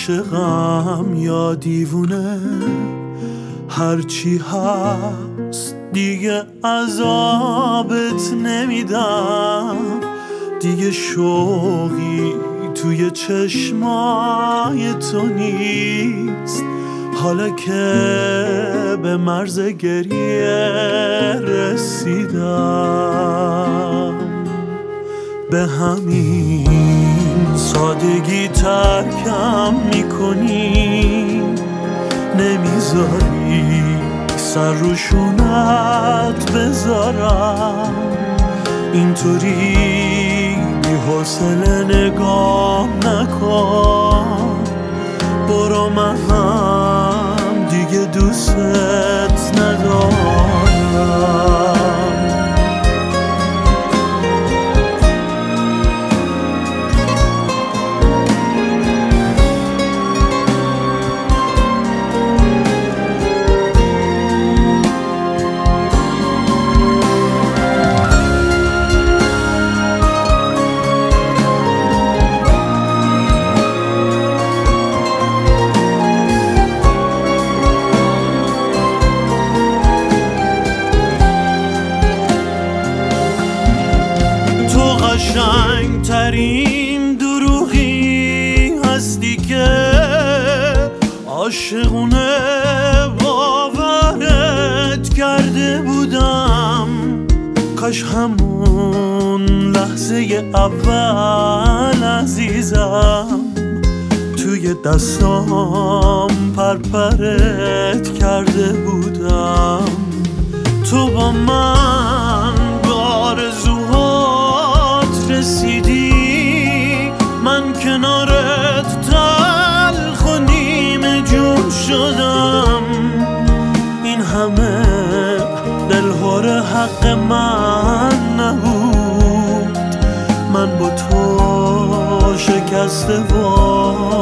عاشقم یا دیوونه، هرچی هست دیگه عذابت نمیدم. دیگه شوقی توی چشمای تو نیست، حالا که به مرز گریه رسیدم. به همین سادگی ترکم میکنی، نمیذاری سر روشونت بذارم. اینطوری بی حوصله نگاه نکن، برو، من هم دیگه دوست ندارم. قشنگترین دروغی هستی که عاشقونه باورت کرده بودم. کاش همون لحظه اول عزیزم توی دستام پرپرت کرده بودم. تو با من به آرزوهات رسیدی، من کنارت تلخ و نیمه جون شدم. این همه دلهور حق من نبود، من با تو شکسته و